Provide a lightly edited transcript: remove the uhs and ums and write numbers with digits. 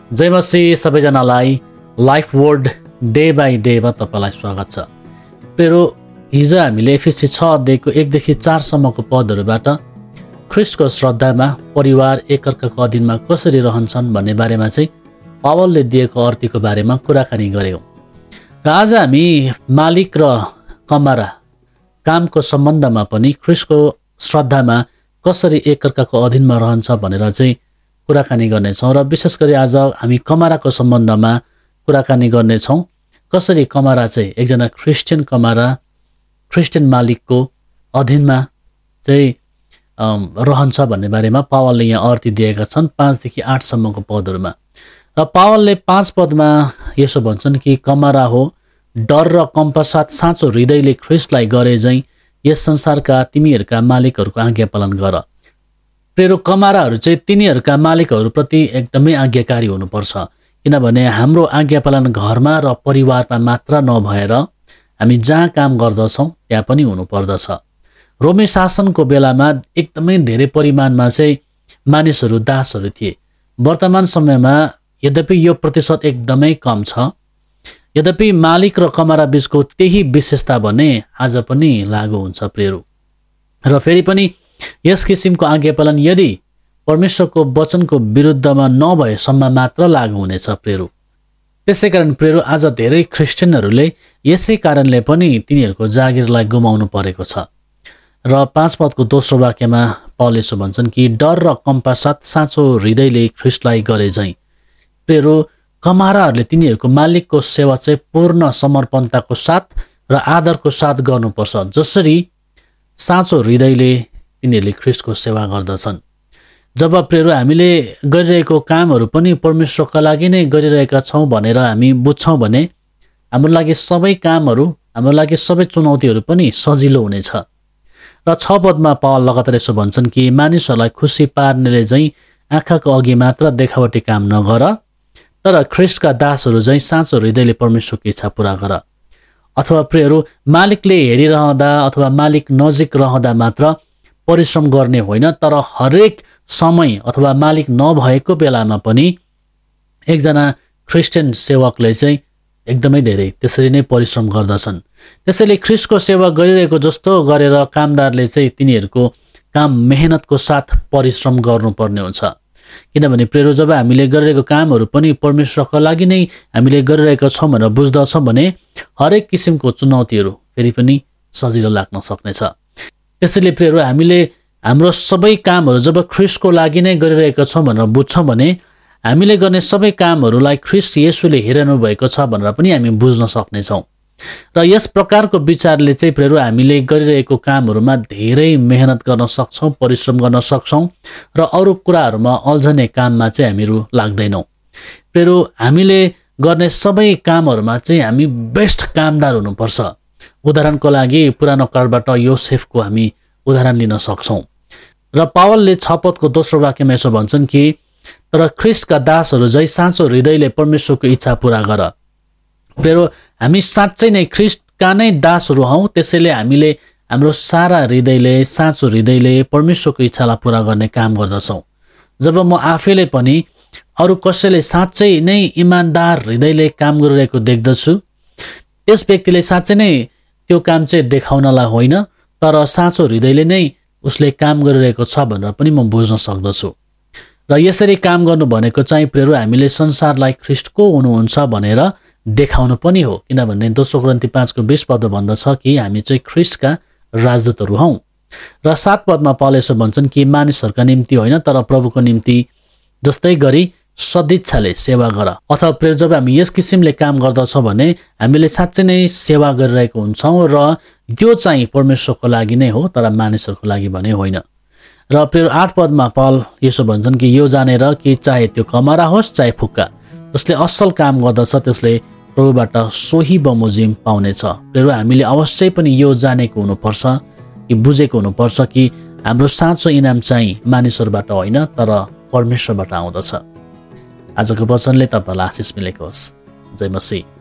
जय मसीह सबैजनालाई life word day by डेमा तपाईलाई स्वागत छ। प्रियो, हिजो हामीले एफएसी 6 अध्यायको 1 देखि 4 सम्मको पदहरूबाट ख्रीष्टको श्रद्धामा परिवार एकअर्काको अधीनमा कसरी रहन्छन् भन्ने बारेमा चाहिँ पावलले दिएको अर्थीको बारेमा कुराकानी गर्यौं। र आज हामी मालिक र कमारा कामको सम्बन्धमा पनि ख्रीष्टको श्रद्धामा कसरी एकअर्काको अधीनमा रहन्छ भनेर चाहिँ कुराकानी गर्नेछौँ। र विशेष गरी आज हामी कमाराको सम्बन्धमा कुराकानी गर्नेछौँ। कसरी कमारा चाहिँ एकजना क्रिस्चियन कमारा क्रिस्चियन मालिकको अधीनमा चाहिँ रहन्छ भन्ने बारेमा पावलले यहाँ अर्थी दिएका छन् 5 देखि 8 सम्मको पदहरूमा। र पावलले 5 पदमा यसो भन्छन् कि कमारा हो, डर र कम्पसाथ साँचो हृदयले ख्रीष्टलाई गरे झैं यस संसारका तिमीहरूका मालिकहरूको आज्ञा पालन गर। प्रिय कमाराहरू चाहिँ तिनीहरूका मालिकहरूप्रति एकदमै आज्ञाकारी हुनुपर्छ, किनभने हाम्रो आज्ञा पालन घरमा र परिवारमा मात्र नभएर हामी जहाँ काम गर्दछौँ त्यहाँ पनि हुनुपर्दछ। रोमी शासनको बेलामा एकदमै धेरै परिमाणमा चाहिँ मानिसहरू दासहरू थिए। वर्तमान समयमा यद्यपि यो प्रतिशत एकदमै कम छ, यद्यपि मालिक र कमारा बीचको त्यही विशेषता भने आज पनि लागू हुन्छ प्रिय। र फेरि पनि यस किसिमको आज्ञा पालन यदि परमेश्वरको वचनको विरुद्धमा नभएसम्म मात्र लागू हुनेछ प्रिय। त्यसैकारण प्रिय, आज धेरै क्रिस्चियनहरूले यसै कारणले पनि तिनीहरूको जागिरलाई गुमाउनु परेको छ। र 5 पदको दोस्रो वाक्यमा पावल यसो भन्छन् कि डर र कम्पासाथ साँचो हृदयले ख्रीष्टलाई गरे झैं। प्रिय, कमाराहरूले तिनीहरूको मालिकको सेवा चाहिँ पूर्ण समर्पणताको साथ र आदरको साथ गर्नुपर्छ, जसरी साँचो हृदयले तिनीहरूले ख्रीष्टको सेवा गर्दछन्। जब प्रिय हामीले गरिरहेको कामहरू पनि परमेश्वरका लागि नै गरिरहेका छौँ भनेर हामी बुझ्छौँ भने हाम्रो लागि सबै कामहरू, हाम्रो लागि सबै चुनौतीहरू पनि सजिलो हुनेछ। र 6 पदमा पावल लगातार यसो भन्छन् कि मानिसहरूलाई खुसी पार्नेले चाहिँ आँखाको अघि मात्र देखावटी काम नगर, तर ख्रीष्टका दासहरू चाहिँ साँचो हृदयले परमेश्वरको इच्छा पूरा गर। अथवा प्रियहरू, मालिकले हेरिरहँदा अथवा मालिक नजिक रहँदा मात्र परिश्रम गर्ने होइन, तर हरेक समय अथवा मालिक नभएको बेलामा पनि एकजना क्रिस्चियन सेवकले चाहिँ एकदमै धेरै त्यसरी नै परिश्रम गर्दछन्। त्यसैले ख्रीष्टको सेवा गरिरहेको जस्तो गरेर कामदारले चाहिँ तिनीहरूको काम मेहनतको साथ परिश्रम गर्नुपर्ने हुन्छ। किनभने प्रिय, जब हामीले गरिरहेको कामहरू पनि परमेश्वरको लागि नै हामीले गरिरहेका छौँ भनेर बुझ्दछौँ भने हरेक किसिमको चुनौतीहरू फेरि पनि सजिलो लाग्न सक्नेछ। त्यसैले प्रिय, हामीले हाम्रो सबै कामहरू जब ख्रीष्टको लागि नै गरिरहेका छौँ भनेर बुझ्छौँ भने हामीले गर्ने सबै कामहरूलाई ख्रीष्ट येशूले हेरिरहनु भएको छ भनेर पनि हामी बुझ्न सक्नेछौँ। र यस प्रकारको विचारले चाहिँ प्रिय हामीले गरिरहेको कामहरूमा धेरै मेहनत गर्न सक्छौँ, परिश्रम गर्न सक्छौँ र अरू कुराहरूमा अल्झने काममा चाहिँ हामीहरू लाग्दैनौँ। प्रिय, हामीले गर्ने सबै कामहरूमा चाहिँ हामी बेस्ट कामदार हुनुपर्छ। उदाहरणको लागि पुरानो कालबाट योसेफको हामी उदाहरण लिन सक्छौँ। र पावलले 6 पदको दोस्रो वाक्यमा यसो भन्छन् कि तर ख्रीष्टका दासहरू झैं साँचो हृदयले परमेश्वरको इच्छा पूरा गर। प्रिय, हामी साँच्चै नै ख्रीष्टका नै दासहरू हौँ, त्यसैले हामीले हाम्रो सारा हृदयले साँचो हृदयले परमेश्वरको इच्छालाई पूरा गर्ने काम गर्दछौँ। जब म आफैले पनि अरू कसैले साँच्चै नै इमान्दार हृदयले काम गरिरहेको देख्दछु, त्यस व्यक्तिले साँच्चै नै त्यो काम चाहिँ देखाउनलाई होइन, तर साँचो हृदयले नै उसले काम गरिरहेको छ भनेर पनि म बुझ्न सक्दछु। र यसरी काम गर्नु भनेको चाहिँ प्रिय हामीले संसारलाई ख्रीष्टको हुनुहुन्छ भनेर देखाउनु पनि हो। किनभने 2 कोरिन्थी 5 को 20 पदमा भन्दछ कि हामी चाहिँ ख्रीष्टका राजदूतहरू हौँ। र 7 पदमा पावल यसो भन्छन् कि मानिसहरूका निम्ति होइन, तर प्रभुको निम्ति जस्तै गरी सदिच्छाले सेवा गर। अथवा प्रिय, जब हामी यस किसिमले काम गर्दछौँ भने हामीले साँच्चै नै सेवा गरिरहेको हुन्छौँ र त्यो चाहिँ परमेश्वरको लागि नै हो, तर मानिसहरूको लागि भने होइन। र प्रिय 8 पदमा पावल यसो भन्छन् कि यो जानेर कि चाहे त्यो कमारा होस् चाहे फुक्का, जसले असल काम गर्दछ त्यसले प्रभुबाट सोही बमोजिम पाउनेछ। प्रिय, हामीले अवश्य पनि यो जानेको हुनुपर्छ कि बुझेको हुनुपर्छ कि हाम्रो साँचो इनाम चाहिँ मानिसहरूबाट होइन, तर परमेश्वरबाट आउँदछ। आजको वचनले तपाईलाई आशिष मिलेको होस्। जय मसीह।